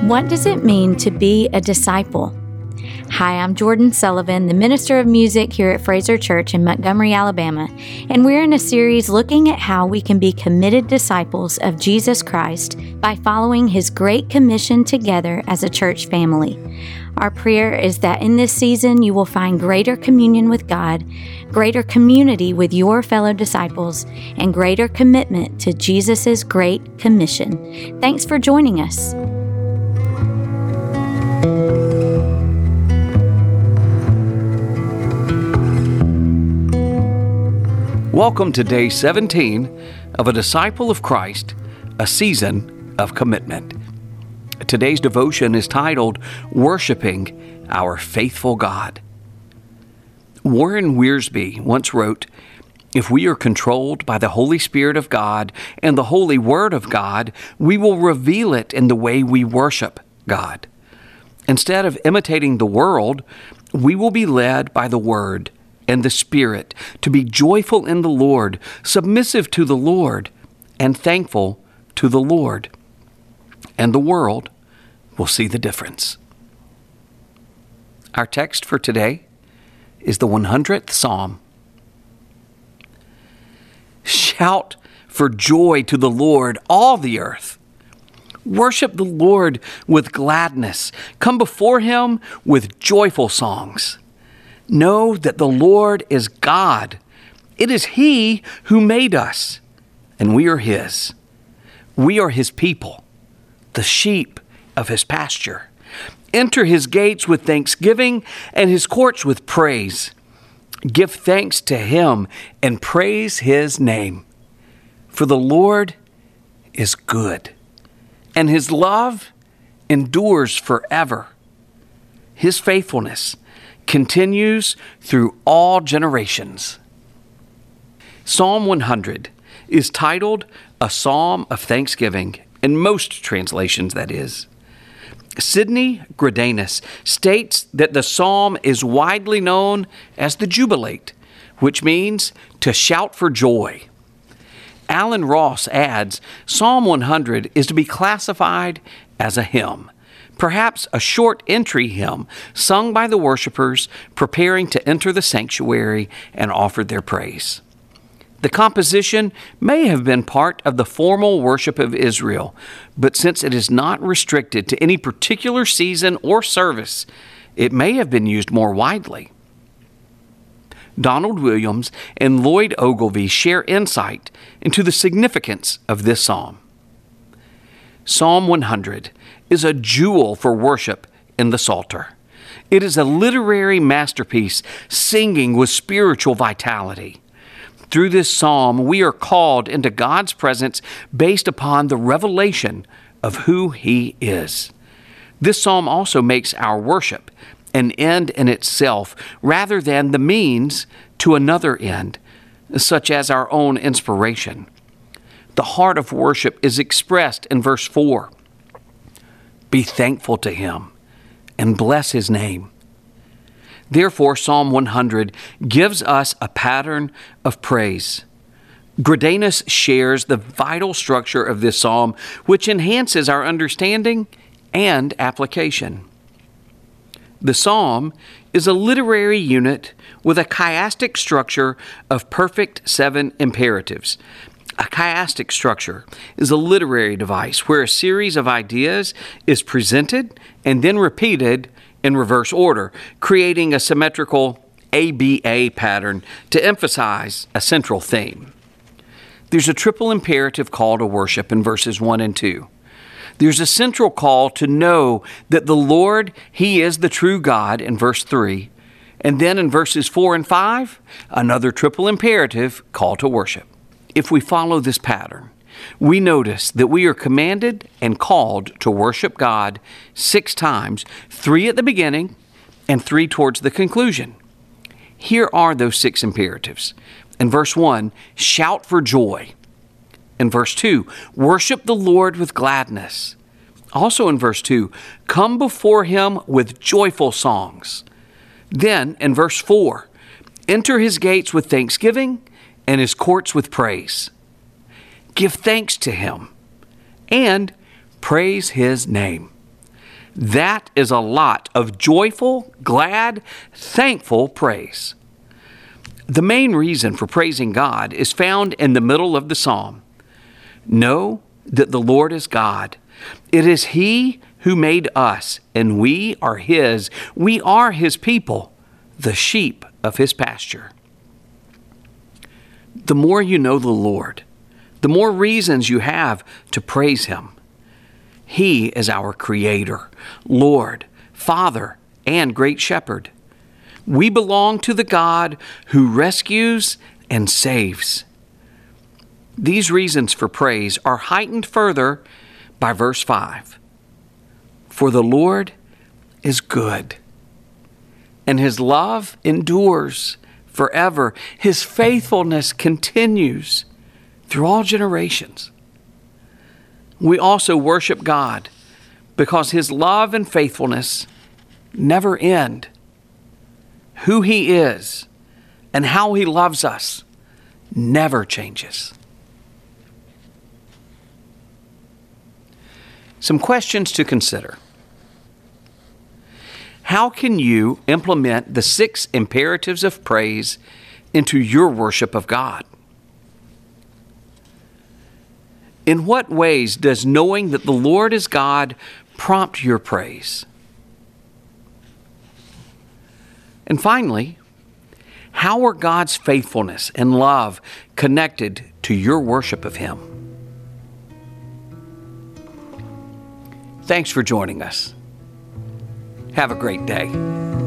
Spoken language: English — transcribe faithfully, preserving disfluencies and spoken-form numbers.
What does it mean to be a disciple? Hi, I'm Jordan Sullivan, the Minister of Music here at Fraser Church in Montgomery, Alabama, and we're in a series looking at how we can be committed disciples of Jesus Christ by following His Great Commission together as a church family. Our prayer is that in this season you will find greater communion with God, greater community with your fellow disciples, and greater commitment to Jesus' Great Commission. Thanks for joining us. Welcome to day seventeen of A Disciple of Christ, a season of commitment. Today's devotion is titled, Worshiping Our Faithful God. Warren Wiersbe once wrote, "If we are controlled by the Holy Spirit of God and the Holy Word of God, we will reveal it in the way we worship God. Instead of imitating the world, we will be led by the Word and the Spirit to be joyful in the Lord, submissive to the Lord, and thankful to the Lord. And the world will see the difference." Our text for today is the one hundredth Psalm. Shout for joy to the Lord, all the earth. Worship the Lord with gladness. Come before Him with joyful songs. Know that the Lord is God. It is He who made us, and we are His. We are His people, the sheep of His pasture. Enter His gates with thanksgiving and His courts with praise. Give thanks to Him and praise His name. For the Lord is good, and His love endures forever. His faithfulness continues through all generations. Psalm one hundred is titled A Psalm of Thanksgiving, in most translations, that is. Sidney Greidanus states that the psalm is widely known as the Jubilate, which means to shout for joy. Alan Ross adds, Psalm one hundred is to be classified as a hymn, perhaps a short entry hymn sung by the worshipers preparing to enter the sanctuary and offer their praise. The composition may have been part of the formal worship of Israel, but since it is not restricted to any particular season or service, it may have been used more widely. Donald Williams and Lloyd Ogilvie share insight into the significance of this psalm. Psalm one hundred is a jewel for worship in the Psalter. It is a literary masterpiece singing with spiritual vitality. Through this psalm, we are called into God's presence based upon the revelation of who He is. This psalm also makes our worship an end in itself rather than the means to another end, such as our own inspiration. The heart of worship is expressed in verse four. Be thankful to Him and bless His name. Therefore, Psalm one hundred gives us a pattern of praise. Greidanus shares the vital structure of this psalm, which enhances our understanding and application. The psalm is a literary unit with a chiastic structure of perfect seven imperatives. A chiastic structure is a literary device where a series of ideas is presented and then repeated in reverse order, creating a symmetrical A B A pattern to emphasize a central theme. There's a triple imperative call to worship in verses one and two. There's a central call to know that the Lord, He is the true God in verse three. And then in verses four and five, another triple imperative call to worship. If we follow this pattern, we notice that we are commanded and called to worship God six times, three at the beginning and three towards the conclusion. Here are those six imperatives. In verse one, shout for joy. In verse two, worship the Lord with gladness. Also in verse two, come before Him with joyful songs. Then in verse four, enter His gates with thanksgiving and His courts with praise. Give thanks to Him and praise His name. That is a lot of joyful, glad, thankful praise. The main reason for praising God is found in the middle of the psalm. Know that the Lord is God. It is He who made us, and we are His. We are His people, the sheep of His pasture. The more you know the Lord, the more reasons you have to praise Him. He is our Creator, Lord, Father, and Great Shepherd. We belong to the God who rescues and saves. These reasons for praise are heightened further by verse five. For the Lord is good, and His love endures forever. His faithfulness continues through all generations. We also worship God because His love and faithfulness never end. Who He is and how He loves us never changes. Some questions to consider. How can you implement the six imperatives of praise into your worship of God? In what ways does knowing that the Lord is God prompt your praise? And finally, how are God's faithfulness and love connected to your worship of Him? Thanks for joining us. Have a great day.